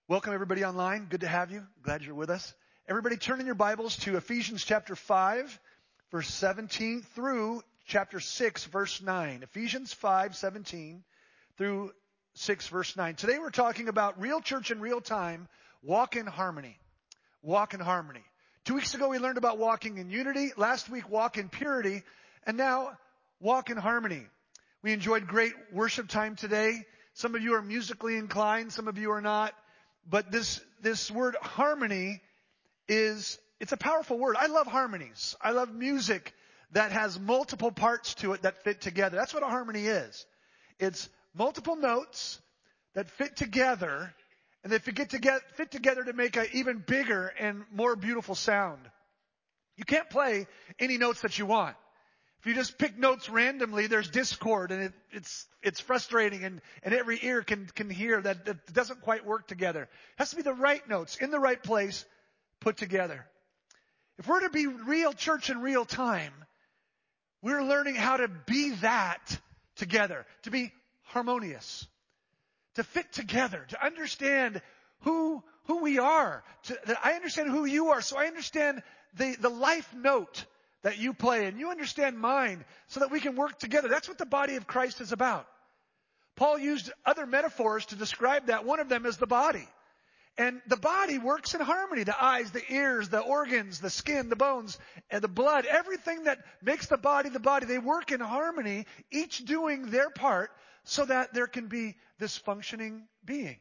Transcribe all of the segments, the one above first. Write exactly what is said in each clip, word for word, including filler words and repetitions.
Welcome everybody online. Good to have you. Glad you're with us. Everybody turn in your Bibles to Ephesians chapter five, verse seventeen through chapter six, verse nine. Ephesians five, seventeen through six, verse nine. Today we're talking about real church in real time. Walk in harmony. Walk in harmony. Two weeks ago we learned about walking in unity. Last week, walk in purity. And now, walk in harmony. We enjoyed great worship time today. Some of you are musically inclined. Some of you are not. But this, this word harmony is, it's a powerful word. I love harmonies. I love music that has multiple parts to it that fit together. That's what a harmony is. It's multiple notes that fit together, and they fit together, fit together to make an even bigger and more beautiful sound. You can't play any notes that you want. If you just pick notes randomly, there's discord, and it, it's it's frustrating, and, and every ear can, can hear that it doesn't quite work together. It has to be the right notes, in the right place, put together. If we're to be real church in real time, we're learning how to be that together, to be harmonious, to fit together, to understand who who we are. To, that I understand who you are, so I understand the, the life note that you play, and you understand mine, so that we can work together. That's what the body of Christ is about. Paul used other metaphors to describe that. One of them is the body. And the body works in harmony. The eyes, the ears, the organs, the skin, the bones, and the blood, everything that makes the body the body, they work in harmony, each doing their part so that there can be this functioning being.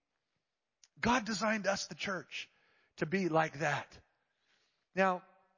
God designed us, the church, to be like that. Now,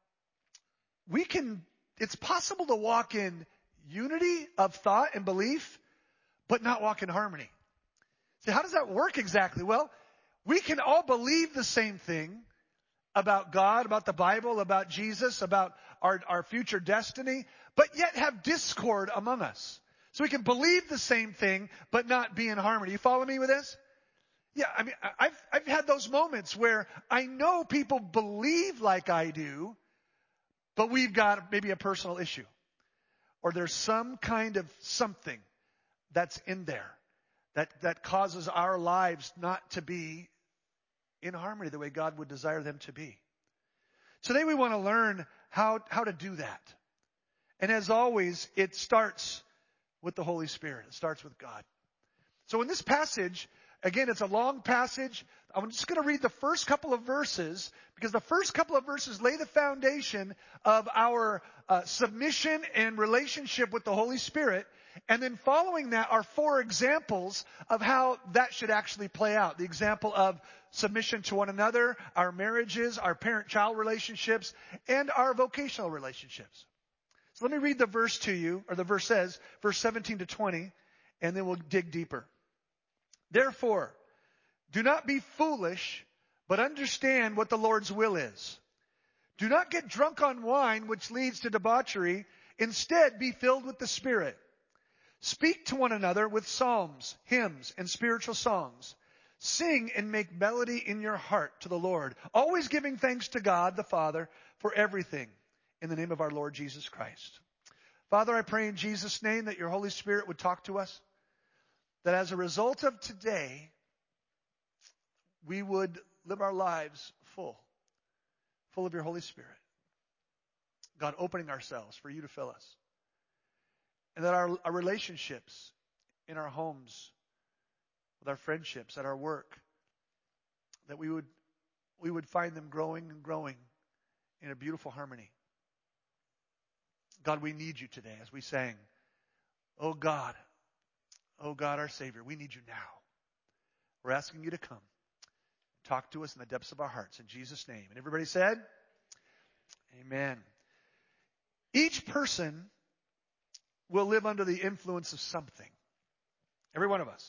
we can, it's possible to walk in unity of thought and belief, but not walk in harmony. So how does that work exactly? Well, we can all believe the same thing about God, about the Bible, about Jesus, about our, our future destiny, but yet have discord among us. So we can believe the same thing, but not be in harmony. You follow me with this? Yeah, I mean, I've, I've had those moments where I know people believe like I do, but we've got maybe a personal issue. Or there's some kind of something that's in there that, that causes our lives not to be in harmony the way God would desire them to be. Today we want to learn how, how to do that. And as always, it starts with the Holy Spirit. It starts with God. So in this passage, again, it's a long passage. I'm just going to read the first couple of verses because the first couple of verses lay the foundation of our uh, submission and relationship with the Holy Spirit. And then following that are four examples of how that should actually play out. The example of submission to one another, our marriages, our parent-child relationships, and our vocational relationships. So let me read the verse to you, or the verse says, verse seventeen to twenty, and then we'll dig deeper. Therefore, do not be foolish, but understand what the Lord's will is. Do not get drunk on wine, which leads to debauchery. Instead, be filled with the Spirit. Speak to one another with psalms, hymns, and spiritual songs. Sing and make melody in your heart to the Lord, always giving thanks to God the Father for everything in the name of our Lord Jesus Christ. Father, I pray in Jesus' name that your Holy Spirit would talk to us, that as a result of today, we would live our lives full, full of your Holy Spirit. God, opening ourselves for you to fill us. And that our, our relationships in our homes, with our friendships, at our work, that we would, we would find them growing and growing in a beautiful harmony. God, we need you today as we sang, oh God, oh God, our Savior, we need you now. We're asking you to come. Talk to us in the depths of our hearts. In Jesus' name. And everybody said, amen. Each person will live under the influence of something. Every one of us.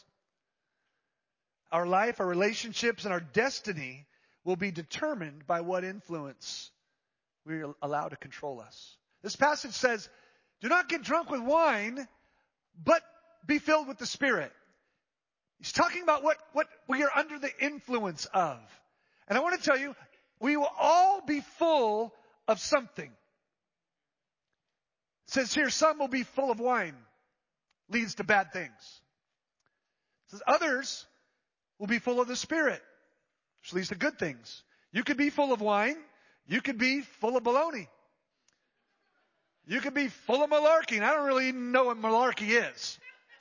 Our life, our relationships, and our destiny will be determined by what influence we allow to control us. This passage says, do not get drunk with wine, but be filled with the Spirit. He's talking about what, what we are under the influence of. And I want to tell you, we will all be full of something. It says here, some will be full of wine. Leads to bad things. It says others will be full of the Spirit. which leads to good things. You could be full of wine. You could be full of baloney. You could be full of malarkey. And I don't really even know what malarkey is.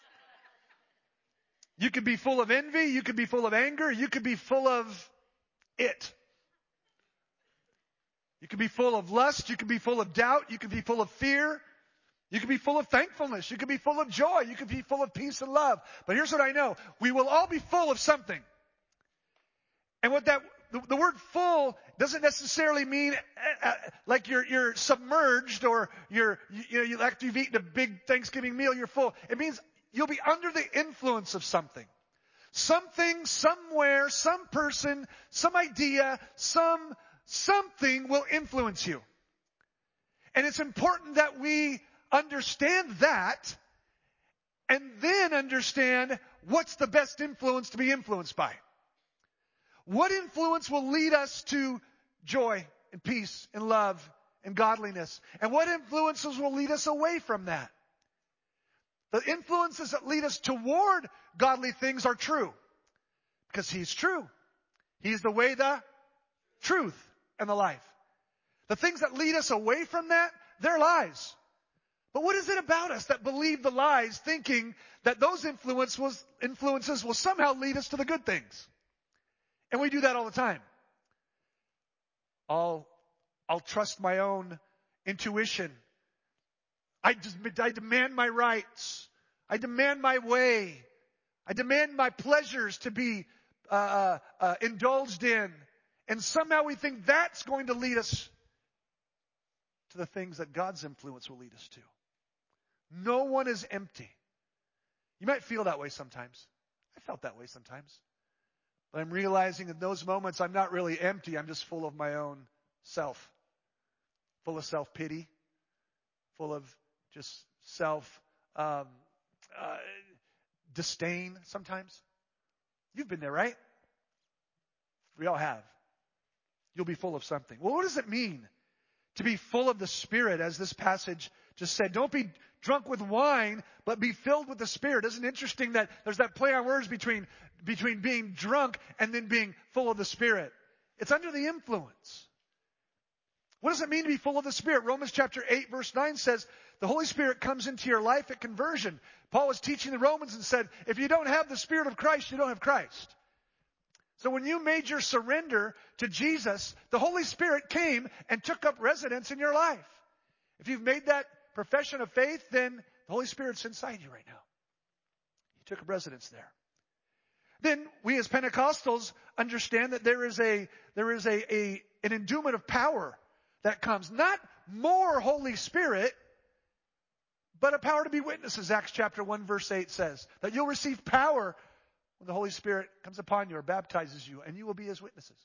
You could be full of envy. You could be full of anger. You could be full of it. You could be full of lust. You could be full of doubt. You could be full of fear. You could be full of thankfulness. You could be full of joy. You could be full of peace and love. But here's what I know. We will all be full of something. And what that, the, the word full doesn't necessarily mean uh, like you're, you're submerged or you're, you, you know, you, after you've eaten a big Thanksgiving meal, you're full. It means you'll be under the influence of something. Something, somewhere, some person, some idea, some, something will influence you. And it's important that we understand that and then understand what's the best influence to be influenced by. What influence will lead us to joy and peace and love and godliness? And what influences will lead us away from that? The influences that lead us toward godly things are true. Because He's true. He's the way, the truth, and the life. The things that lead us away from that, they're lies. But what is it about us that believe the lies, thinking that those influence was, influences will somehow lead us to the good things? And we do that all the time. I'll, I'll trust my own intuition. I, just, I demand my rights. I demand my way. I demand my pleasures to be uh, uh, indulged in. And somehow we think that's going to lead us to the things that God's influence will lead us to. No one is empty. You might feel that way sometimes. I felt that way sometimes. But I'm realizing in those moments I'm not really empty. I'm just full of my own self. Full of self-pity. Full of just self um, uh, disdain sometimes. You've been there, right? We all have. You'll be full of something. Well, what does it mean to be full of the Spirit, as this passage just said? Don't be drunk with wine, but be filled with the Spirit. Isn't it interesting that there's that play on words between, between being drunk and then being full of the Spirit? It's under the influence. What does it mean to be full of the Spirit? Romans chapter eight verse nine says, the Holy Spirit comes into your life at conversion. Paul was teaching the Romans and said, if you don't have the Spirit of Christ, you don't have Christ. So when you made your surrender to Jesus, the Holy Spirit came and took up residence in your life. If you've made that profession of faith, then the Holy Spirit's inside you right now. He took up residence there. Then we as Pentecostals understand that there is a there is a, a an endowment of power that comes. Not more Holy Spirit, but a power to be witnesses. Acts chapter one verse eight says that you'll receive power when the Holy Spirit comes upon you or baptizes you, and you will be His witnesses.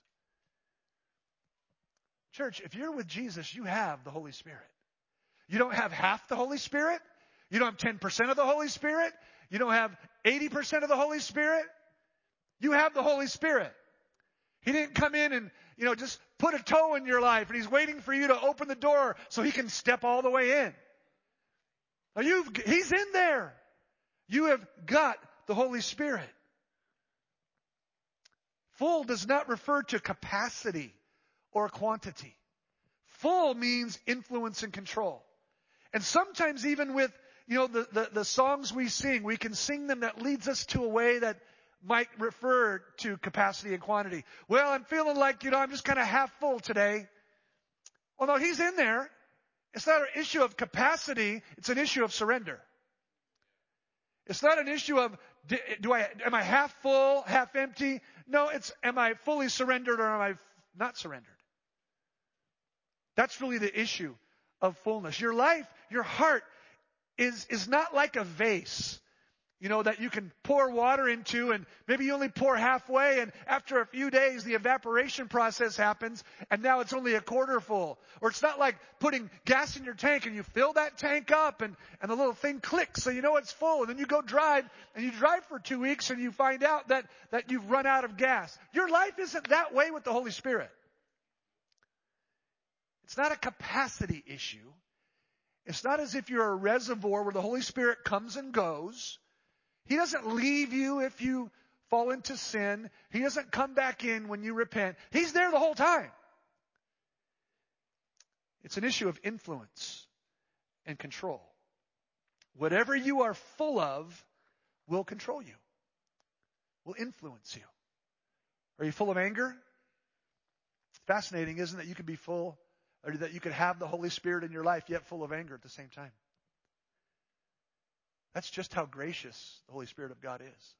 Church, if you're with Jesus, you have the Holy Spirit. You don't have half the Holy Spirit. You don't have ten percent of the Holy Spirit. You don't have eighty percent of the Holy Spirit. You have the Holy Spirit. He didn't come in and, you know, just put a toe in your life and He's waiting for you to open the door so He can step all the way in. Now you've, He's in there. You have got the Holy Spirit. Full does not refer to capacity or quantity. Full means influence and control. And sometimes even with, you know, the, the, the songs we sing, we can sing them that leads us to a way that might refer to capacity and quantity. Well, I'm feeling like, you know, I'm just kind of half full today. Well, no, He's in there. It's not an issue of capacity. It's an issue of surrender. It's not an issue of, do I, am I half full, half empty? No, it's, am I fully surrendered or am I not surrendered? That's really the issue of fullness. Your life, your heart is, is not like a vase, you know, that you can pour water into and maybe you only pour halfway and after a few days the evaporation process happens and now it's only a quarter full. Or it's not like putting gas in your tank and you fill that tank up and, and the little thing clicks so you know it's full. And then you go drive and you drive for two weeks and you find out that, that you've run out of gas. Your life isn't that way with the Holy Spirit. It's not a capacity issue. It's not as if you're a reservoir where the Holy Spirit comes and goes. He doesn't leave you if you fall into sin. He doesn't come back in when you repent. He's there the whole time. It's an issue of influence and control. Whatever you are full of will control you, will influence you. Are you full of anger? It's fascinating, isn't it? You can be full, or that you could have the Holy Spirit in your life, yet full of anger at the same time. That's just how gracious the Holy Spirit of God is.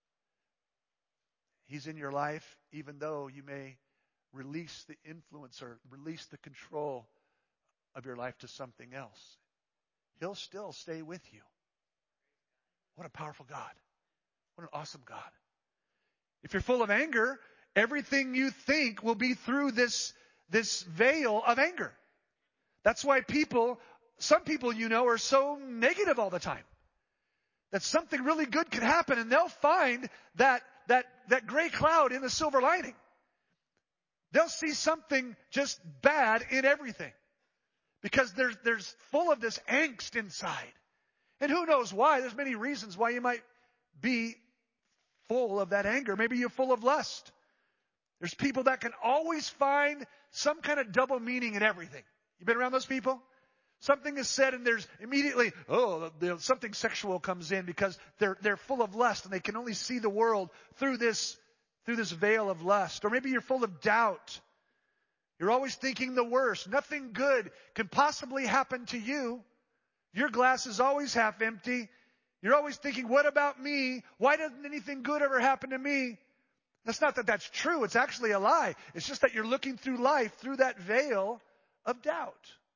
He's in your life, even though you may release the influence or release the control of your life to something else. He'll still stay with you. What a powerful God. What an awesome God. If you're full of anger, everything you think will be through this, this veil of anger. That's why people, some people you know, are so negative all the time. That something really good could happen and they'll find that, that, that gray cloud in the silver lining. They'll see something just bad in everything. Because there's, there's full of this angst inside. And who knows why? There's many reasons why you might be full of that anger. Maybe you're full of lust. There's people that can always find some kind of double meaning in everything. You been around those people? Something is said and there's immediately, oh, something sexual comes in because they're, they're full of lust and they can only see the world through this, through this veil of lust. Or maybe you're full of doubt. You're always thinking the worst. Nothing good can possibly happen to you. Your glass is always half empty. You're always thinking, what about me? Why doesn't anything good ever happen to me? That's not that that's true. It's actually a lie. It's just that you're looking through life through that veil of doubt.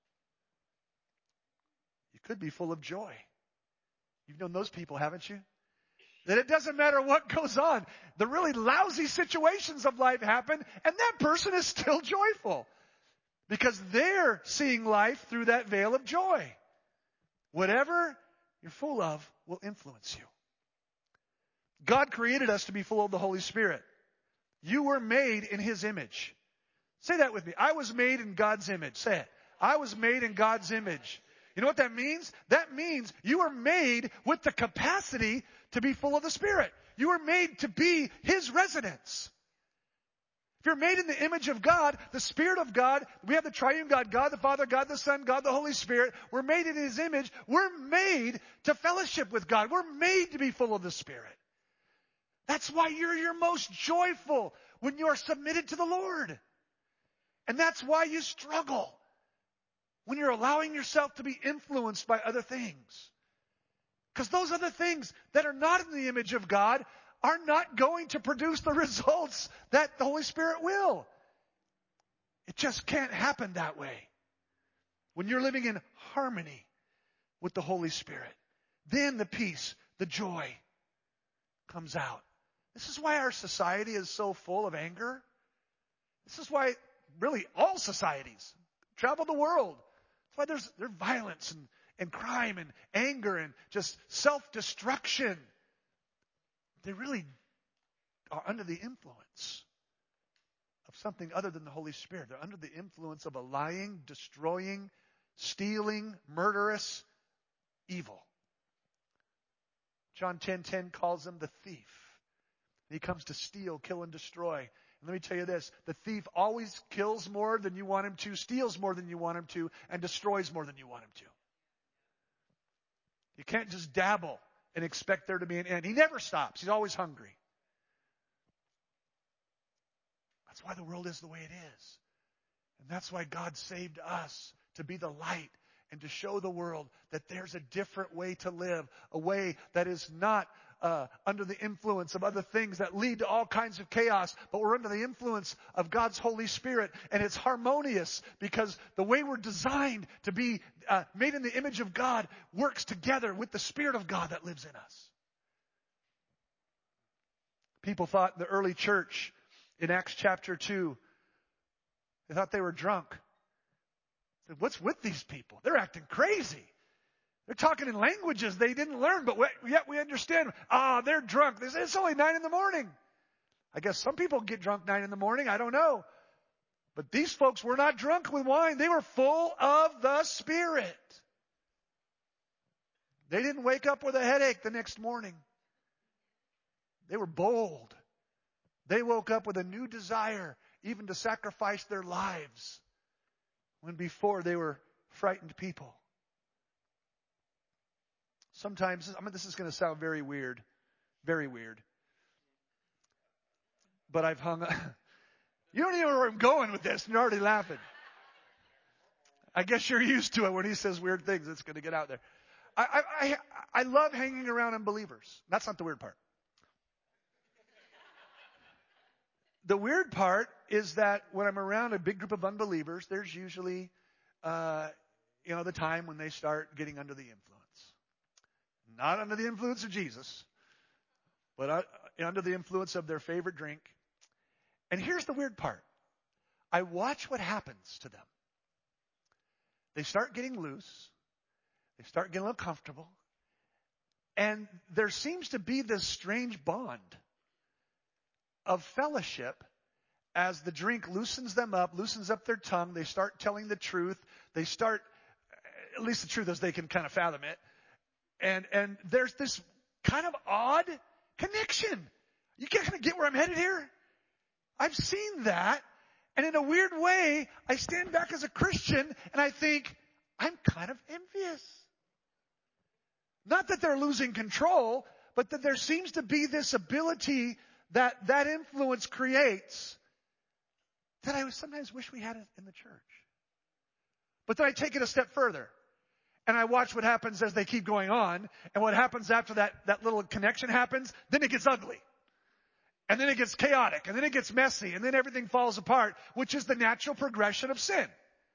You could be full of joy. You've known those people, haven't you? That it doesn't matter what goes on. The really lousy situations of life happen, and that person is still joyful. Because they're seeing life through that veil of joy. Whatever you're full of will influence you. God created us to be full of the Holy Spirit. You were made in His image. Say that with me. I was made in God's image. Say it. I was made in God's image. You know what that means? That means you were made with the capacity to be full of the Spirit. You were made to be His residence. If you're made in the image of God, the Spirit of God, we have the triune God, God the Father, God the Son, God the Holy Spirit. We're made in His image. We're made to fellowship with God. We're made to be full of the Spirit. That's why you're your most joyful when you are submitted to the Lord. And that's why you struggle when you're allowing yourself to be influenced by other things. Because those other things that are not in the image of God are not going to produce the results that the Holy Spirit will. It just can't happen that way. When you're living in harmony with the Holy Spirit, then the peace, the joy comes out. This is why our society is so full of anger. This is why really all societies travel the world. That's why there's, there's violence and, and crime and anger and just self-destruction. They really are under the influence of something other than the Holy Spirit. They're under the influence of a lying, destroying, stealing, murderous evil. John ten ten calls him the thief. He comes to steal, kill, and destroy. And let me tell you this, the thief always kills more than you want him to, steals more than you want him to, and destroys more than you want him to. You can't just dabble and expect there to be an end. He never stops. He's always hungry. That's why the world is the way it is. And that's why God saved us to be the light and to show the world that there's a different way to live, a way that is not uh, under the influence of other things that lead to all kinds of chaos, but we're under the influence of God's Holy Spirit, and it's harmonious because the way we're designed to be uh, made in the image of God works together with the Spirit of God that lives in us. People thought the early church in Acts chapter two, they thought they were drunk. They said, what's with these people? They're acting crazy. They're talking in languages they didn't learn, but yet we understand. Ah, they're drunk. They say, it's only nine in the morning. I guess some people get drunk nine in the morning. I don't know. But these folks were not drunk with wine. They were full of the Spirit. They didn't wake up with a headache the next morning. They were bold. They woke up with a new desire, even to sacrifice their lives, when before they were frightened people. Sometimes, I mean, this is going to sound very weird, very weird. But I've hung up. You don't even know where I'm going with this, and you're already laughing. I guess you're used to it. When he says weird things, it's going to get out there. I, I, I, I love hanging around unbelievers. That's not the weird part. The weird part is that when I'm around a big group of unbelievers, there's usually, uh, you know, the time when they start getting under the influence. Not under the influence of Jesus, but uh, under the influence of their favorite drink. And here's the weird part. I watch what happens to them. They start getting loose. They start getting a little comfortable. And there seems to be this strange bond of fellowship as the drink loosens them up, loosens up their tongue. They start telling the truth. They start, at least the truth is they can kind of fathom it. And, and there's this kind of odd connection. You kind of get where I'm headed here? I've seen that. And in a weird way, I stand back as a Christian and I think, I'm kind of envious. Not that they're losing control, but that there seems to be this ability that that influence creates that I sometimes wish we had it in the church. But then I take it a step further and I watch what happens as they keep going on, and what happens after that, that little connection happens, then it gets ugly. And then it gets chaotic, and then it gets messy, and then everything falls apart, which is the natural progression of sin.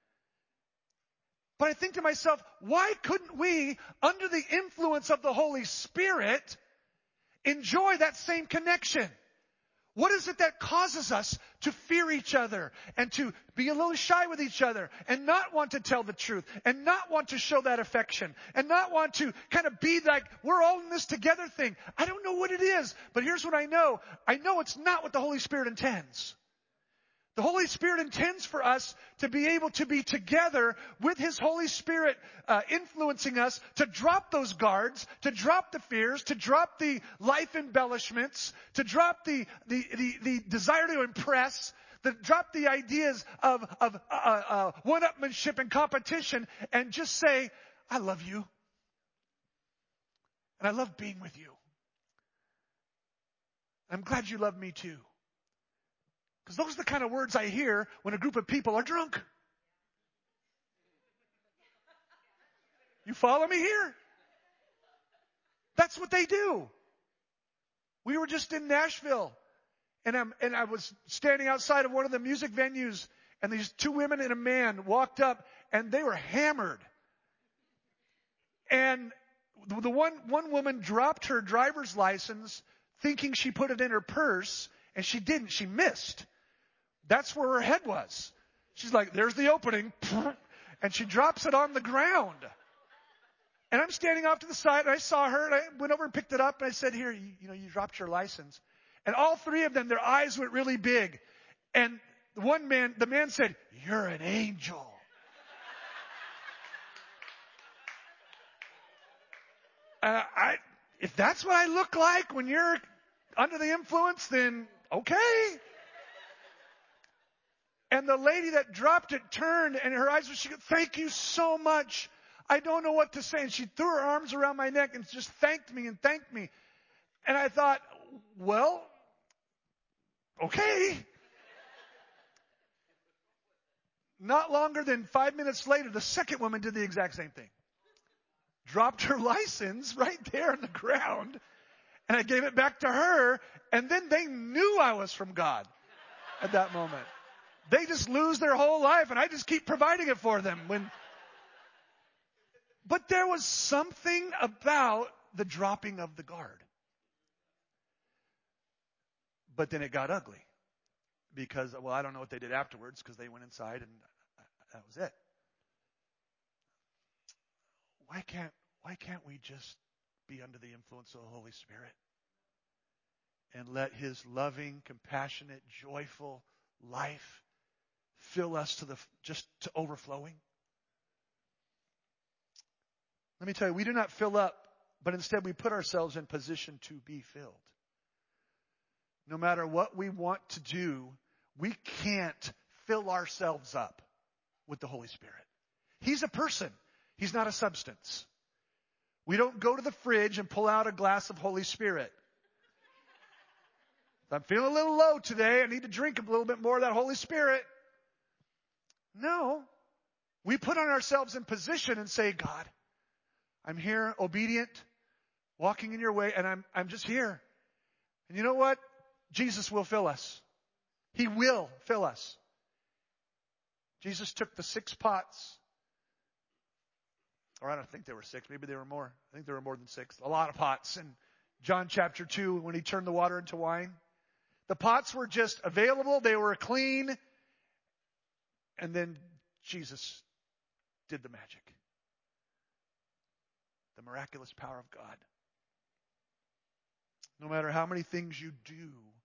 But I think to myself, why couldn't we, under the influence of the Holy Spirit, enjoy that same connection? What is it that causes us to fear each other and to be a little shy with each other and not want to tell the truth and not want to show that affection and not want to kind of be like, we're all in this together thing? I don't know what it is, but here's what I know. I know it's not what the Holy Spirit intends. The Holy Spirit intends for us to be able to be together with His Holy Spirit uh, influencing us to drop those guards, to drop the fears, to drop the life embellishments, to drop the the the, the desire to impress, to drop the ideas of of uh, uh, one-upmanship and competition, and just say, I love you. And I love being with you. I'm glad you love me too. Because those are the kind of words I hear when a group of people are drunk. You follow me here? That's what they do. We were just in Nashville, and I'm and I was standing outside of one of the music venues, and these two women and a man walked up, and they were hammered. And the one one woman dropped her driver's license, thinking she put it in her purse, and she didn't. She missed. That's where her head was. She's like, there's the opening. And she drops it on the ground. And I'm standing off to the side, and I saw her, and I went over and picked it up, and I said, here, you, you know, you dropped your license. And all three of them, their eyes went really big. And the one man, the man said, you're an angel. Uh, I, if that's what I look like when you're under the influence, then okay. And the lady that dropped it turned, and her eyes were, she goes, thank you so much. I don't know what to say. And she threw her arms around my neck and just thanked me and thanked me. And I thought, well, okay. Not longer than five minutes later, the second woman did the exact same thing. Dropped her license right there on the ground. And I gave it back to her. And then they knew I was from God at that moment. They just lose their whole life, and I just keep providing it for them. When, but there was something about the dropping of the guard. But then it got ugly because, well, I don't know what they did afterwards because they went inside and that was it. Why can't, why can't we just be under the influence of the Holy Spirit and let His loving, compassionate, joyful life fill us to the, just to overflowing? Let me tell you, we do not fill up, but instead we put ourselves in position to be filled. no matter what we want to do, we can't fill ourselves up with the Holy Spirit. He's a person. He's not a substance. We don't go to the fridge and pull out a glass of Holy Spirit. If I'm feeling a little low today, I need to drink a little bit more of that Holy Spirit. No. We put on ourselves in position and say, God, I'm here, obedient, walking in your way, and I'm, I'm just here. And you know what? Jesus will fill us. He will fill us. Jesus took the six pots. Or I don't think there were six. Maybe there were more. I think there were more than six. A lot of pots. In John chapter two, when he turned the water into wine, the pots were just available. They were clean. And then Jesus did the magic. The miraculous power of God. No matter how many things you do,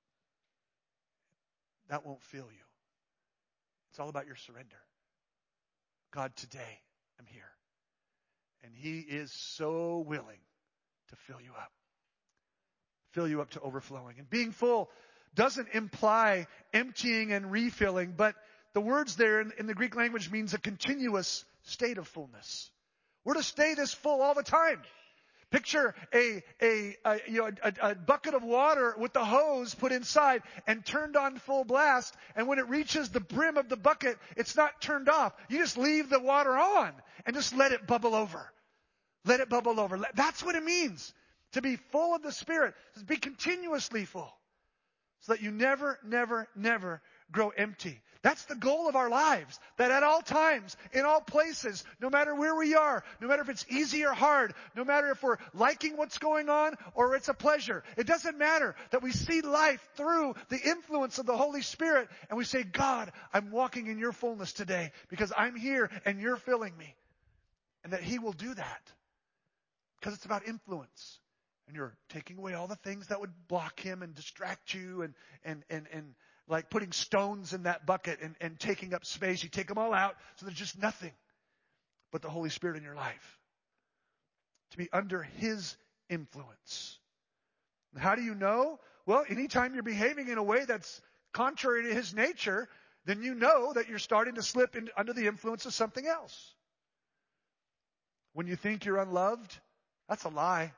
that won't fill you. It's all about your surrender. God, today I'm here. And He is so willing to fill you up. Fill you up to overflowing. And being full doesn't imply emptying and refilling, but the words there in, in the Greek language means a continuous state of fullness. We're to stay this full all the time. Picture a, a, a, you know, a, a bucket of water with the hose put inside and turned on full blast. And when it reaches the brim of the bucket, it's not turned off. You just leave the water on and just let it bubble over. Let it bubble over. That's what it means to be full of the Spirit. To be continuously full. So that you never, never, never grow empty. That's the goal of our lives. That at all times, in all places, no matter where we are, no matter if it's easy or hard, no matter if we're liking what's going on or it's a pleasure, it doesn't matter, that we see life through the influence of the Holy Spirit and we say, God, I'm walking in your fullness today because I'm here and you're filling me. And that He will do that because it's about influence. And you're taking away all the things that would block Him and distract you and, and, and, and, like putting stones in that bucket and, and taking up space. You take them all out so there's just nothing but the Holy Spirit in your life. To be under His influence. And how do you know? Well, anytime you're behaving in a way that's contrary to His nature, then you know that you're starting to slip in, under the influence of something else. When you think you're unloved, that's a lie.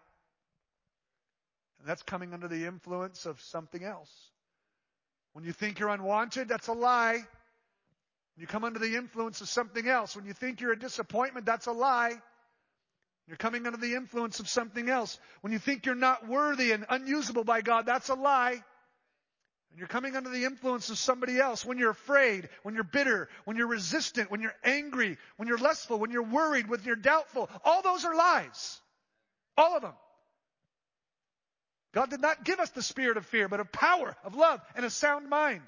And that's coming under the influence of something else. When you think you're unwanted, that's a lie. When you come under the influence of something else. When you think you're a disappointment, that's a lie. You're coming under the influence of something else. When you think you're not worthy and unusable by God, that's a lie. And you're coming under the influence of somebody else. When you're afraid, when you're bitter, when you're resistant, when you're angry, when you're lustful, when you're worried, when you're doubtful, all those are lies. All of them. God did not give us the spirit of fear, but of power, of love, and a sound mind.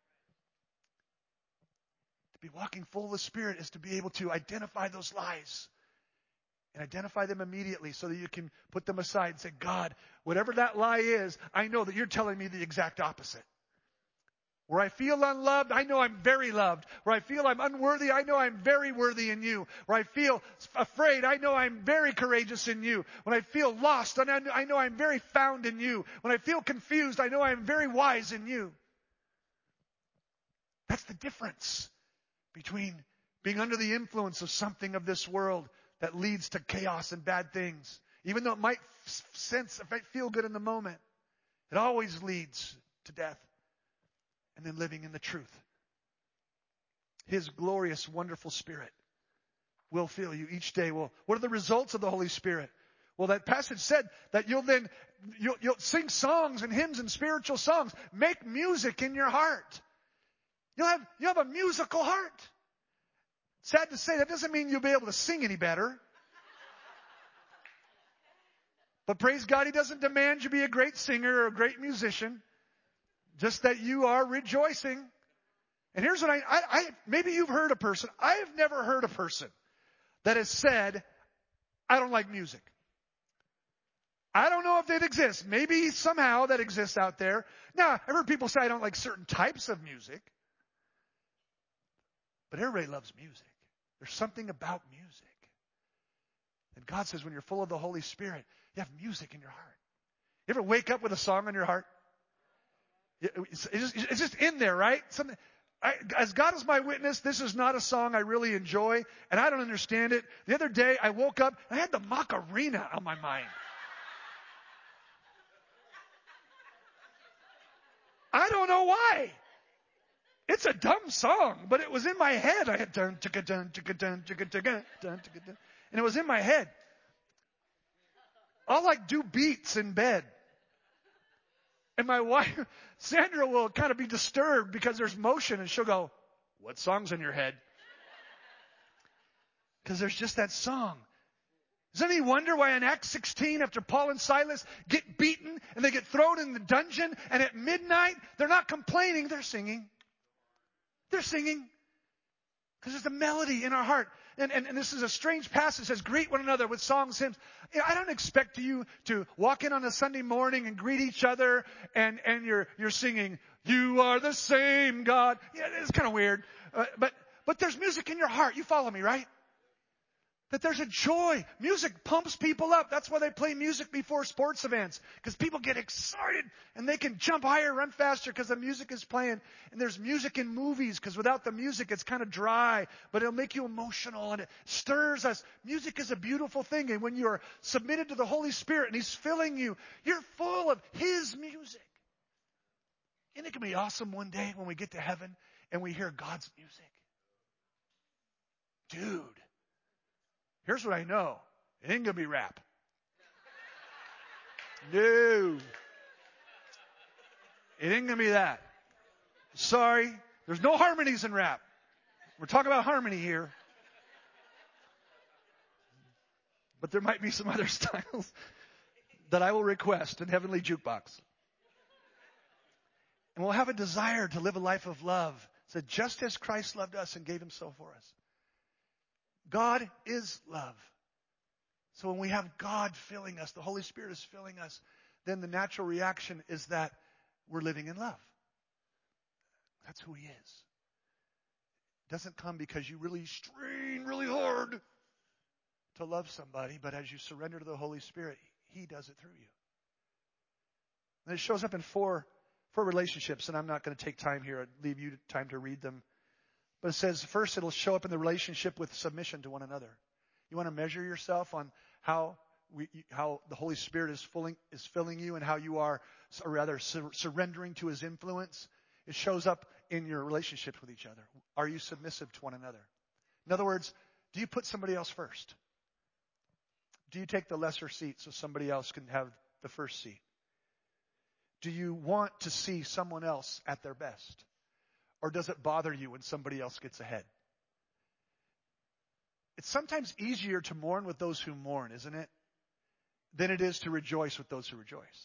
To be walking full of the Spirit is to be able to identify those lies and identify them immediately so that you can put them aside and say, God, whatever that lie is, I know that you're telling me the exact opposite. Where I feel unloved, I know I'm very loved. Where I feel I'm unworthy, I know I'm very worthy in you. Where I feel afraid, I know I'm very courageous in you. When I feel lost, I know I'm very found in you. When I feel confused, I know I'm very wise in you. That's the difference between being under the influence of something of this world that leads to chaos and bad things. Even though it might sense, it might feel good in the moment, it always leads to death. And then living in the truth. His glorious, wonderful Spirit will fill you each day. Well, what are the results of the Holy Spirit? Well, that passage said that you'll then, you'll, you'll sing songs and hymns and spiritual songs. Make music in your heart. You'll have, you'll have a musical heart. Sad to say, that doesn't mean you'll be able to sing any better. But praise God, He doesn't demand you be a great singer or a great musician. Just that you are rejoicing. And here's what I, I, I, maybe you've heard a person. I have never heard a person that has said, I don't like music. I don't know if it exists. Maybe somehow that exists out there. Now, I've heard people say I don't like certain types of music. But everybody loves music. There's something about music. And God says when you're full of the Holy Spirit, you have music in your heart. You ever wake up with a song in your heart? It's just, it's just in there, right? Something, I, as God is my witness, this is not a song I really enjoy, and I don't understand it. The other day, I woke up, and I had the Macarena on my mind. I don't know why. It's a dumb song, but it was in my head. I had dun, dun, dun, dun, dun, dun, dun, dun, dun, and it was in my head. I'll like do beats in bed. And my wife, Sandra, will kind of be disturbed because there's motion, and she'll go, "What song's in your head?" Because there's just that song. Does any wonder why in Acts sixteen, after Paul and Silas get beaten and they get thrown in the dungeon, and at midnight, they're not complaining, they're singing. They're singing. Because there's a melody in our heart. And, and, and this is a strange passage. It says, greet one another with songs, hymns. You know, I don't expect you to walk in on a Sunday morning and greet each other and, and you're, you're singing, "You are the same God." Yeah, it's kind of weird. Uh, but, but there's music in your heart. You follow me, right? That there's a joy. Music pumps people up. That's why they play music before sports events. Because people get excited and they can jump higher, run faster because the music is playing. And there's music in movies because without the music it's kind of dry. But it'll make you emotional and it stirs us. Music is a beautiful thing. And when you're submitted to the Holy Spirit and He's filling you, you're full of His music. And it can be awesome one day when we get to heaven and we hear God's music. Dude. Here's what I know. It ain't going to be rap. No. It ain't going to be that. Sorry. There's no harmonies in rap. We're talking about harmony here. But there might be some other styles that I will request in Heavenly Jukebox. And we'll have a desire to live a life of love. So just as Christ loved us and gave Himself for us. God is love. So when we have God filling us, the Holy Spirit is filling us, then the natural reaction is that we're living in love. That's who He is. It doesn't come because you really strain really hard to love somebody, but as you surrender to the Holy Spirit, He does it through you. And it shows up in four, four relationships, and I'm not going to take time here. I'd leave you time to read them. But it says, first, it'll show up in the relationship with submission to one another. You want to measure yourself on how we, how the Holy Spirit is filling, is filling you and how you are, or rather, sur- surrendering to His influence. It shows up in your relationships with each other. Are you submissive to one another? In other words, do you put somebody else first? Do you take the lesser seat so somebody else can have the first seat? Do you want to see someone else at their best? Or does it bother you when somebody else gets ahead? It's sometimes easier to mourn with those who mourn, isn't it? Than it is to rejoice with those who rejoice.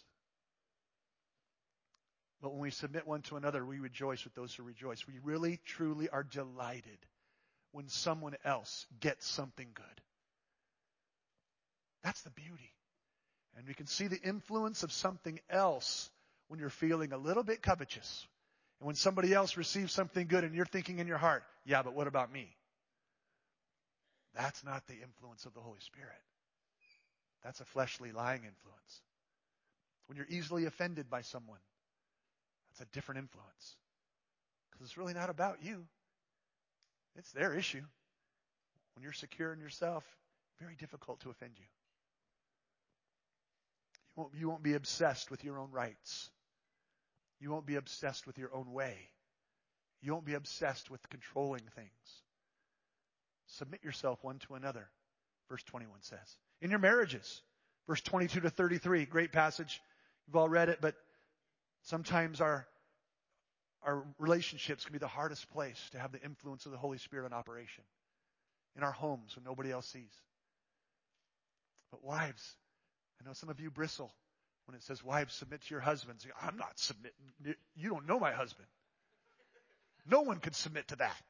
But when we submit one to another, we rejoice with those who rejoice. We really, truly are delighted when someone else gets something good. That's the beauty. And we can see the influence of something else when you're feeling a little bit covetous. And when somebody else receives something good and you're thinking in your heart, yeah, but what about me? That's not the influence of the Holy Spirit. That's a fleshly, lying influence. When you're easily offended by someone, that's a different influence. Because it's really not about you. It's their issue. When you're secure in yourself, very difficult to offend you. You won't, you won't be obsessed with your own rights. You won't be obsessed with your own way. You won't be obsessed with controlling things. Submit yourself one to another, verse twenty-one says. In your marriages, verse twenty-two to thirty-three, great passage. You've all read it, but sometimes our, our relationships can be the hardest place to have the influence of the Holy Spirit in operation. In our homes when nobody else sees. But wives, I know some of you bristle when it says, wives, submit to your husbands. I'm not submitting. You don't know my husband. No one could submit to that.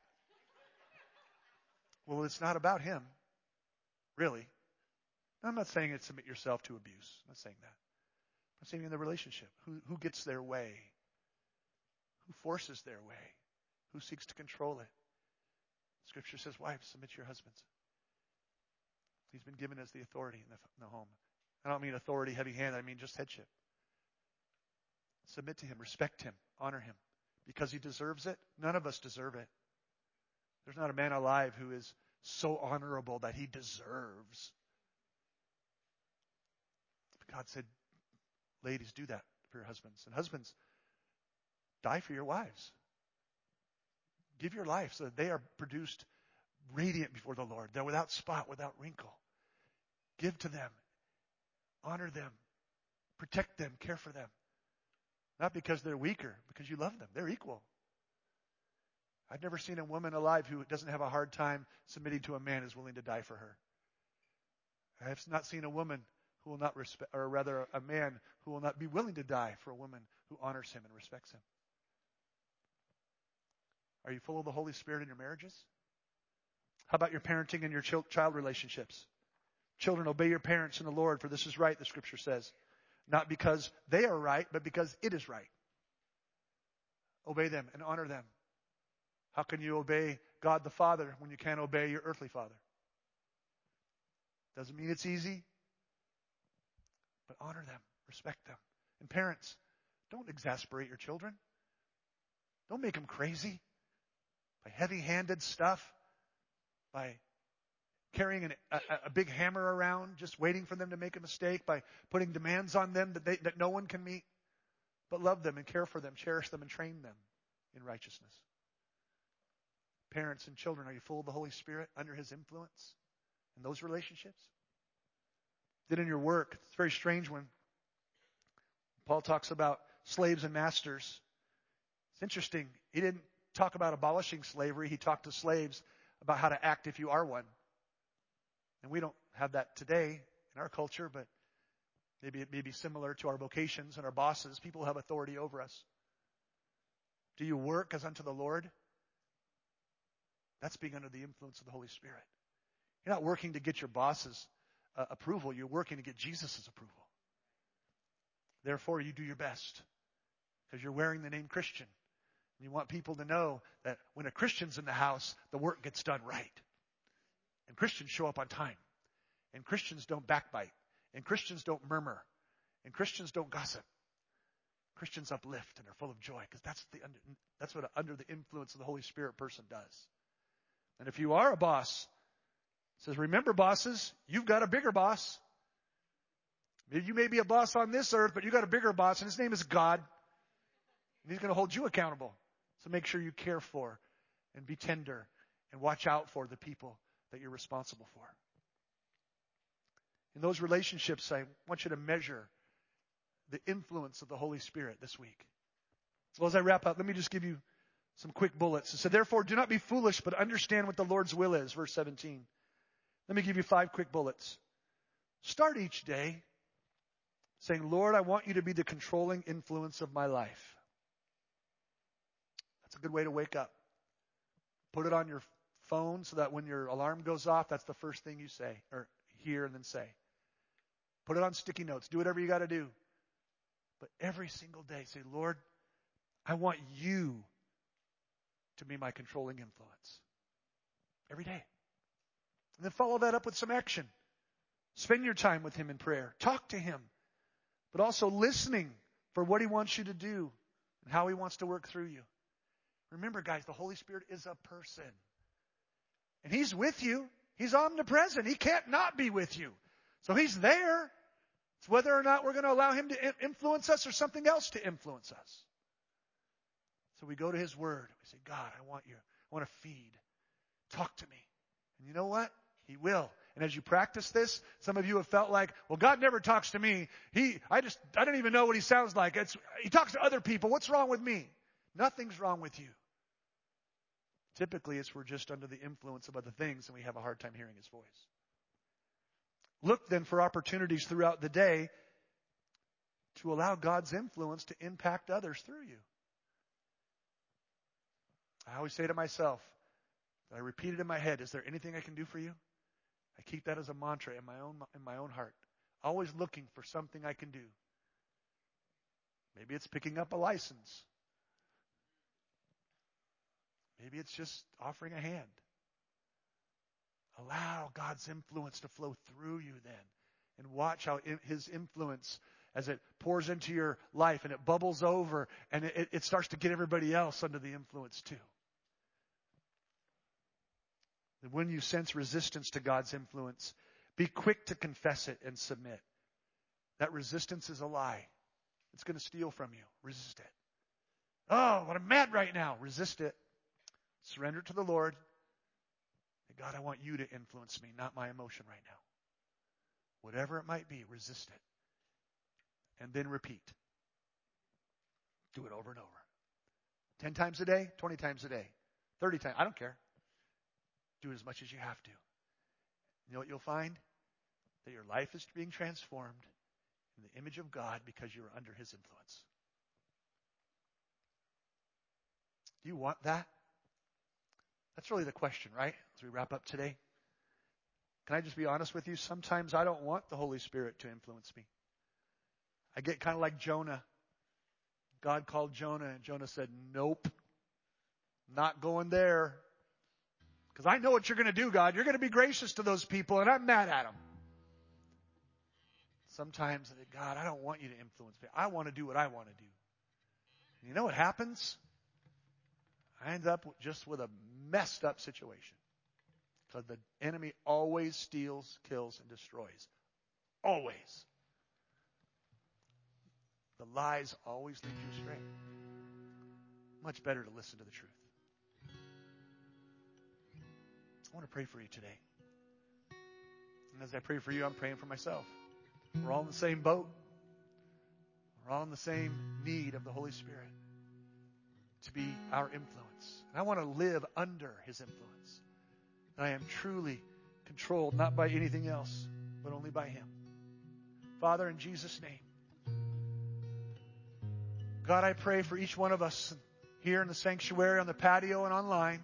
Well, it's not about him, really. I'm not saying it submit yourself to abuse. I'm not saying that. I'm saying in the relationship. Who, who gets their way? Who forces their way? Who seeks to control it? Scripture says, wives, submit to your husbands. He's been given as the authority in the, in the home. I don't mean authority heavy-handed. I mean just headship. Submit to him, respect him, honor him. Because he deserves it. None of us deserve it. There's not a man alive who is so honorable that he deserves. God said, ladies, do that for your husbands. And husbands, die for your wives. Give your life so that they are produced radiant before the Lord. They're without spot, without wrinkle. Give to them. Honor them. Protect them. Care for them. Not because they're weaker, because you love them. They're equal. I've never seen a woman alive who doesn't have a hard time submitting to a man who's willing to die for her. I have not seen a woman who will not respect, or rather a man who will not be willing to die for a woman who honors him and respects him. Are you full of the Holy Spirit in your marriages? How about your parenting and your child relationships? Children, obey your parents in the Lord, for this is right, the scripture says. Not because they are right, but because it is right. Obey them and honor them. How can you obey God the Father when you can't obey your earthly father? Doesn't mean it's easy, but honor them, respect them. And parents, don't exasperate your children. Don't make them crazy by heavy-handed stuff, by carrying an, a, a big hammer around, just waiting for them to make a mistake, by putting demands on them that, they, that no one can meet. But love them and care for them, cherish them and train them in righteousness. Parents and children, are you full of the Holy Spirit under his influence in those relationships? Then in your work, it's very strange when Paul talks about slaves and masters. It's interesting. He didn't talk about abolishing slavery. He talked to slaves about how to act if you are one. And we don't have that today in our culture, but maybe it may be similar to our vocations and our bosses. People have authority over us. Do you work as unto the Lord? That's being under the influence of the Holy Spirit. You're not working to get your boss's uh, approval. You're working to get Jesus' approval. Therefore, you do your best because you're wearing the name Christian. And you want people to know that when a Christian's in the house, the work gets done right. And Christians show up on time. And Christians don't backbite. And Christians don't murmur. And Christians don't gossip. Christians uplift and are full of joy because that's the that's what an under the influence of the Holy Spirit person does. And if you are a boss, it says, remember bosses, you've got a bigger boss. You may be a boss on this earth, but you've got a bigger boss, and his name is God. And he's going to hold you accountable. So make sure you care for and be tender and watch out for the people that you're responsible for. In those relationships, I want you to measure the influence of the Holy Spirit this week. Well, as I wrap up, let me just give you some quick bullets. It said, therefore, do not be foolish, but understand what the Lord's will is. Verse seventeen. Let me give you five quick bullets. Start each day saying, Lord, I want you to be the controlling influence of my life. That's a good way to wake up. Put it on your phone so that when your alarm goes off, that's the first thing you say or hear and then say. Put it on sticky notes. Do whatever you got to do. But every single day say, Lord, I want you to be my controlling influence. Every day. And then follow that up with some action. Spend your time with him in prayer. Talk to him. But also listening for what he wants you to do and how he wants to work through you. Remember, guys, the Holy Spirit is a person. And he's with you. He's omnipresent. He can't not be with you. So he's there. It's whether or not we're going to allow him to influence us or something else to influence us. So we go to his word. We say, God, I want you. I want to feed. Talk to me. And you know what? He will. And as you practice this, some of you have felt like, well, God never talks to me. He, I just, I don't even know what he sounds like. It's, he talks to other people. What's wrong with me? Nothing's wrong with you. Typically, it's we're just under the influence of other things and we have a hard time hearing his voice. Look then for opportunities throughout the day to allow God's influence to impact others through you. I always say to myself, I repeat it in my head, is there anything I can do for you? I keep that as a mantra in my own in my own heart. Always looking for something I can do. Maybe it's picking up a license. Maybe it's just offering a hand. Allow God's influence to flow through you then. And watch how his influence, as it pours into your life and it bubbles over and it, it starts to get everybody else under the influence too. And when you sense resistance to God's influence, be quick to confess it and submit. That resistance is a lie. It's going to steal from you. Resist it. Oh, but I'm mad right now. Resist it. Surrender to the Lord. God, I want you to influence me, not my emotion right now. Whatever it might be, resist it. And then repeat. Do it over and over. Ten times a day, twenty times a day, thirty times. I don't care. Do it as much as you have to. You know what you'll find? That your life is being transformed in the image of God because you're under His influence. Do you want that? That's really the question, right? As we wrap up today. Can I just be honest with you? Sometimes I don't want the Holy Spirit to influence me. I get kind of like Jonah. God called Jonah and Jonah said, nope, not going there. Because I know what you're going to do, God. You're going to be gracious to those people and I'm mad at them. Sometimes, God, I don't want you to influence me. I want to do what I want to do. You know what happens? I end up just with a messed up situation. Because the enemy always steals, kills, and destroys. Always. The lies always lead you astray. Much better to listen to the truth. I want to pray for you today. And as I pray for you, I'm praying for myself. We're all in the same boat. We're all in the same need of the Holy Spirit to be our influence. And I want to live under His influence. And I am truly controlled not by anything else, but only by Him. Father, in Jesus' name, God, I pray for each one of us here in the sanctuary, on the patio, and online.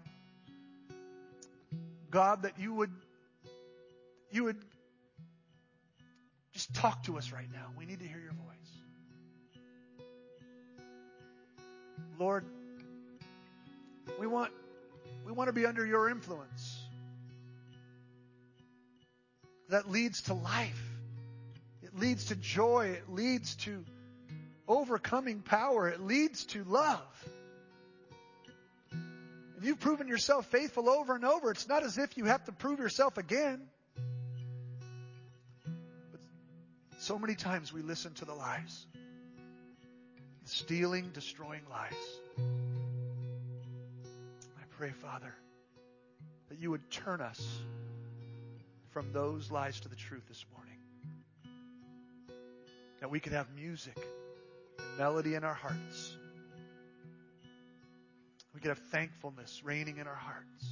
God, that you would, you would just talk to us right now. We need to hear your voice. Lord, we want, we want to be under your influence. That leads to life. It leads to joy. It leads to overcoming power. It leads to love. And you've proven yourself faithful over and over. It's not as if you have to prove yourself again. But so many times we listen to the lies. The stealing, destroying lies. I pray, Father, that you would turn us from those lies to the truth this morning. That we could have music and melody in our hearts. We could have thankfulness reigning in our hearts.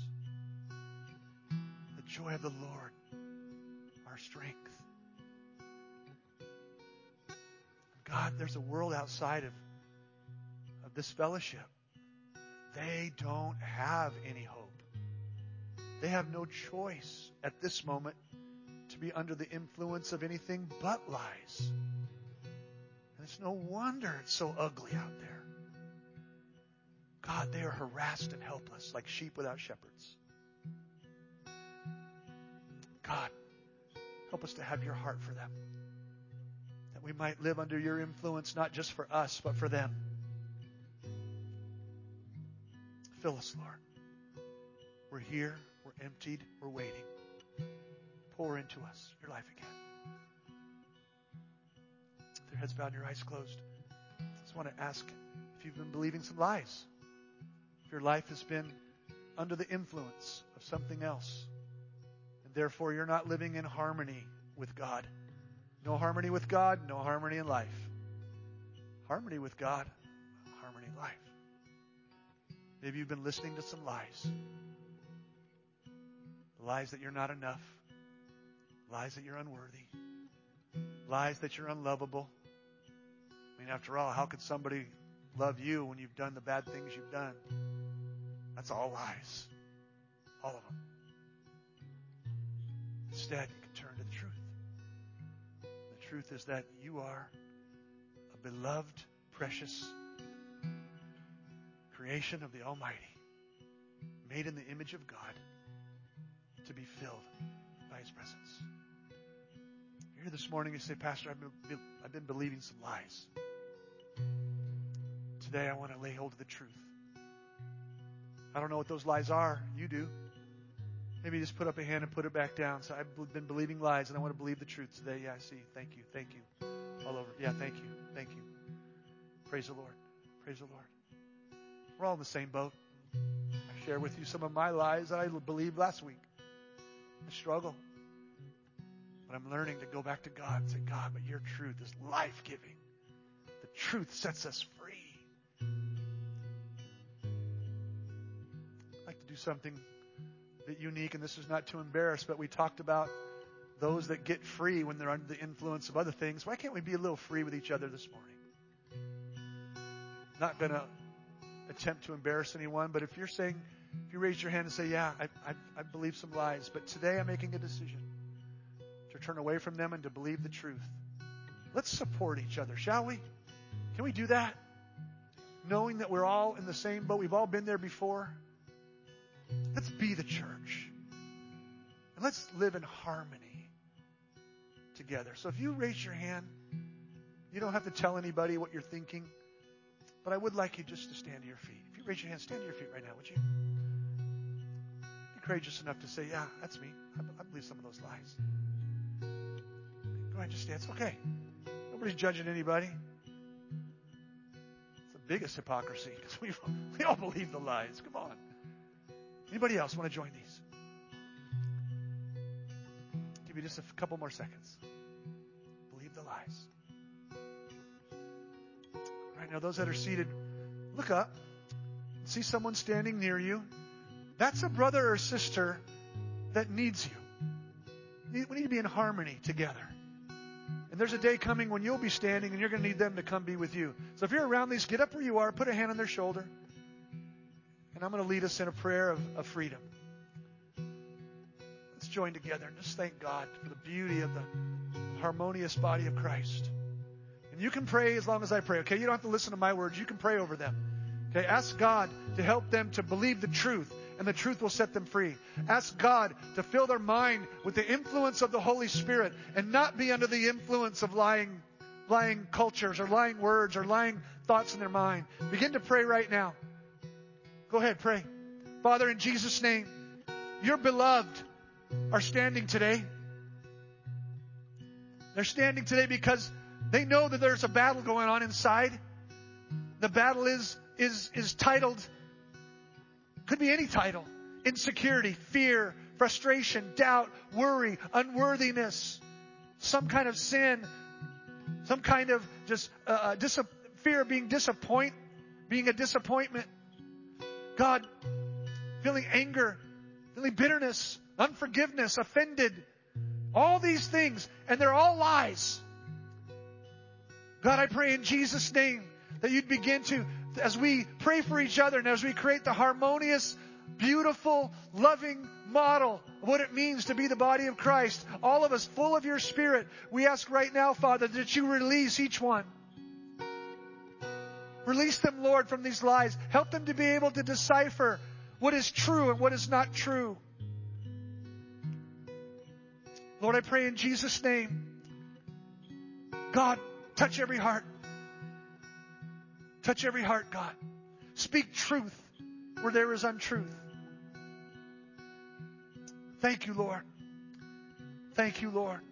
The joy of the Lord, our strength. God, there's a world outside of, of this fellowship. They don't have any hope. They have no choice at this moment to be under the influence of anything but lies. And it's no wonder it's so ugly out there. God, they are harassed and helpless like sheep without shepherds. God, help us to have your heart for them. That we might live under your influence, not just for us, but for them. Fill us, Lord. We're here. We're emptied. We're waiting. Pour into us your life again. With your heads bowed and your eyes closed, I just want to ask if you've been believing some lies. If your life has been under the influence of something else, and therefore you're not living in harmony with God. No harmony with God, no harmony in life. Harmony with God, harmony in life. Maybe you've been listening to some lies. Lies that you're not enough. Lies that you're unworthy. Lies that you're unlovable. I mean, after all, how could somebody love you when you've done the bad things you've done? That's all lies. All of them. Instead, you can turn to the truth. The truth is that you are a beloved, precious creation of the Almighty, made in the image of God, to be filled by His presence. You're here this morning and you say, Pastor, I've been, I've been believing some lies. Today I want to lay hold of the truth. I don't know what those lies are. You do. Maybe just put up a hand and put it back down. So I've been believing lies and I want to believe the truth today. Yeah, I see. Thank you. Thank you. All over. Yeah, thank you. Thank you. Praise the Lord. Praise the Lord. We're all in the same boat. I share with you some of my lies that I believed last week. I struggle. But I'm learning to go back to God and say, God, but your truth is life-giving. The truth sets us free. I'd like to do something a bit unique, and this is not to embarrass, but we talked about those that get free when they're under the influence of other things. Why can't we be a little free with each other this morning? Not going to attempt to embarrass anyone, but if you're saying, if you raise your hand and say, yeah, I, I, I believe some lies, but today I'm making a decision to turn away from them and to believe the truth. Let's support each other, shall we? Can we do that? Knowing that we're all in the same boat. We've all been there before. Let's be the church. And let's live in harmony together. So if you raise your hand, you don't have to tell anybody what you're thinking, but I would like you just to stand to your feet. If you raise your hand, stand to your feet right now, would you? Be courageous enough to say, yeah, that's me. I, I believe some of those lies. Go ahead, just stand. It's okay. Nobody's judging anybody. It's the biggest hypocrisy because we we all believe the lies. Come on. Anybody else want to join these? Give you just a couple more seconds. Believe the lies. All right, now those that are seated, look up. See someone standing near you. That's a brother or sister that needs you. We need to be in harmony together. And there's a day coming when you'll be standing and you're going to need them to come be with you. So if you're around these, get up where you are, put a hand on their shoulder. And I'm going to lead us in a prayer of, of freedom. Let's join together and just thank God for the beauty of the harmonious body of Christ. And you can pray as long as I pray, okay? You don't have to listen to my words. You can pray over them. Okay? Ask God to help them to believe the truth, and the truth will set them free. Ask God to fill their mind with the influence of the Holy Spirit and not be under the influence of lying, lying cultures or lying words or lying thoughts in their mind. Begin to pray right now. Go ahead, pray. Father, in Jesus' name, your beloved are standing today. They're standing today because they know that there's a battle going on inside. The battle is, is, is titled, could be any title, insecurity, fear, frustration, doubt, worry, unworthiness, some kind of sin, some kind of just uh, dis- fear of being disappoint, being a disappointment. God, feeling anger, feeling bitterness, unforgiveness, offended, all these things, and they're all lies. God, I pray in Jesus' name that you'd begin to, as we pray for each other and as we create the harmonious, beautiful, loving model of what it means to be the body of Christ, all of us full of your Spirit, we ask right now, Father, that you release each one. Release them, Lord, from these lies. Help them to be able to decipher what is true and what is not true. Lord, I pray in Jesus' name, God, touch every heart. Touch every heart, God. Speak truth where there is untruth. Thank you, Lord. Thank you, Lord.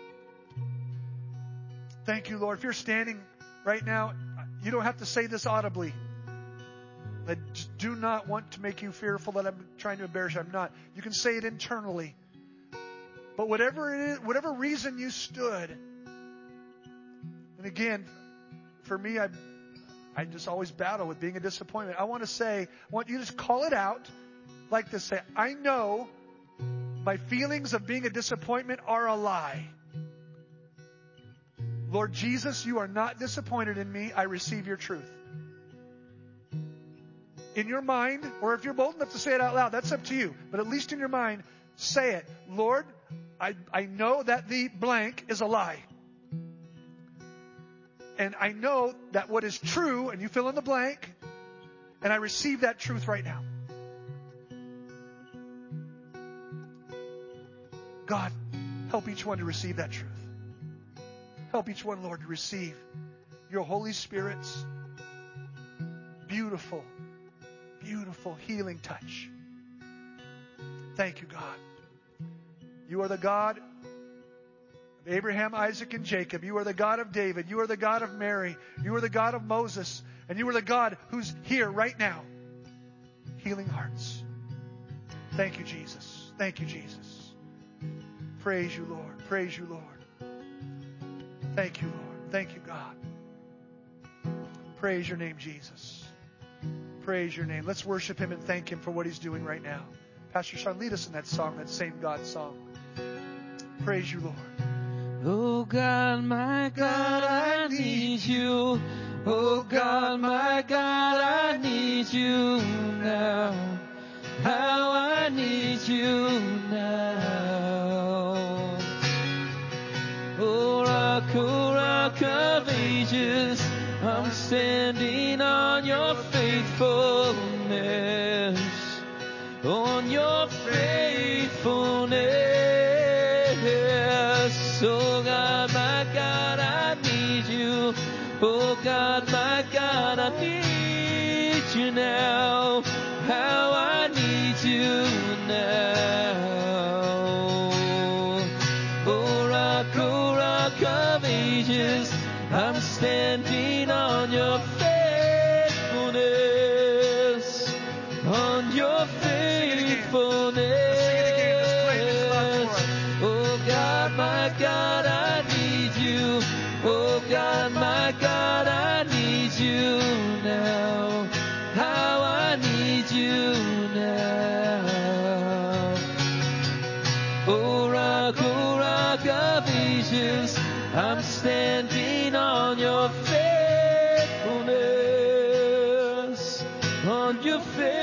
Thank you, Lord. If you're standing right now, you don't have to say this audibly. I do not want to make you fearful that I'm trying to embarrass you. I'm not. You can say it internally. But whatever it is, whatever reason you stood, and again, for me, I I just always battle with being a disappointment. I want to say, I want you to just call it out like this. Say, I know my feelings of being a disappointment are a lie. Lord Jesus, you are not disappointed in me. I receive your truth. In your mind, or if you're bold enough to say it out loud, that's up to you. But at least in your mind, say it. Lord, I, I know that the blank is a lie. And I know that what is true, and you fill in the blank, and I receive that truth right now. God, help each one to receive that truth. Help each one, Lord, to receive your Holy Spirit's beautiful, beautiful healing touch. Thank you, God. You are the God of Abraham, Isaac, and Jacob. You are the God of David. You are the God of Mary. You are the God of Moses. And you are the God who's here right now, healing hearts. Thank you, Jesus. Thank you, Jesus. Praise you, Lord. Praise you, Lord. Thank you, Lord. Thank you, God. Praise your name, Jesus. Praise your name. Let's worship him and thank him for what he's doing right now. Pastor Sean, lead us in that song, that same God song. Praise you, Lord. Oh God, my God, I need you. Oh God, my God, I need you now. How I need you now. Oh rock, oh rock of ages, I'm standing on your faithfulness, on your faithfulness. Oh God, my God, I need you. Oh God, my God, I need you now. How I need you now. Oh rock, oh rock of ages, I'm standing on your faithfulness, on your faithfulness. Oh God, my God, I need you. Oh God, my God, I need you now. How I need you now. Oh rock, oh rock of ages, I'm standing on your faithfulness, on your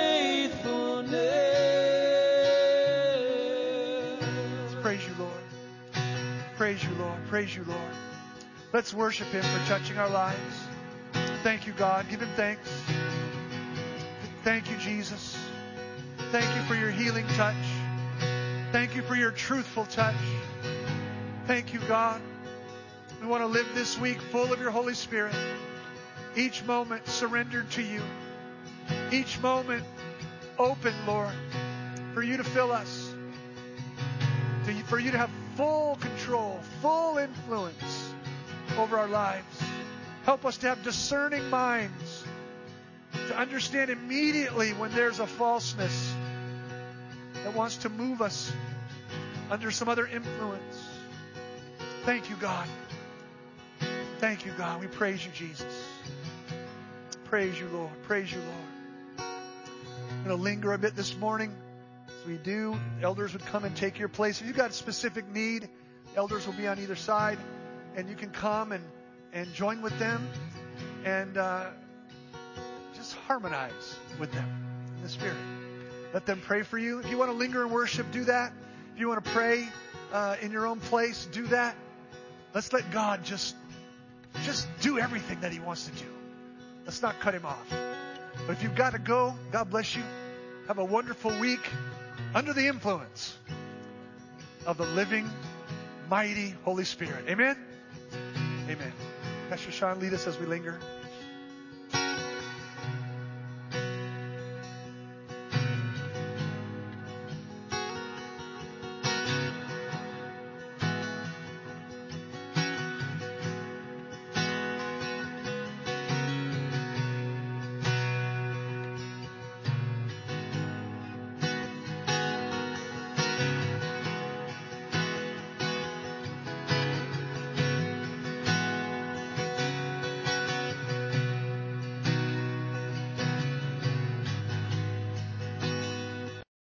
faithfulness. Praise you, Lord. Praise you, Lord. Praise you, Lord. Let's worship him for touching our lives. Thank you, God. Give him thanks. Thank you, Jesus. Thank you for your healing touch. Thank you for your truthful touch. Thank you, God. We want to live this week full of your Holy Spirit. Each moment surrendered to you. Each moment open, Lord, for you to fill us. To, for you to have full control, full influence over our lives. Help us to have discerning minds, to understand immediately when there's a falseness that wants to move us under some other influence. Thank you, God. Thank you, God. We praise you, Jesus. Praise you, Lord. Praise you, Lord. I'm going to linger a bit this morning. As we do, elders would come and take your place. If you've got a specific need, elders will be on either side, and you can come and, and join with them and uh, just harmonize with them in the Spirit. Let them pray for you. If you want to linger in worship, do that. If you want to pray uh, in your own place, do that. Let's let God just, just do everything that he wants to do. Let's not cut him off. But if you've got to go, God bless you. Have a wonderful week under the influence of the living, mighty Holy Spirit. Amen? Amen. Pastor Sean, lead us as we linger.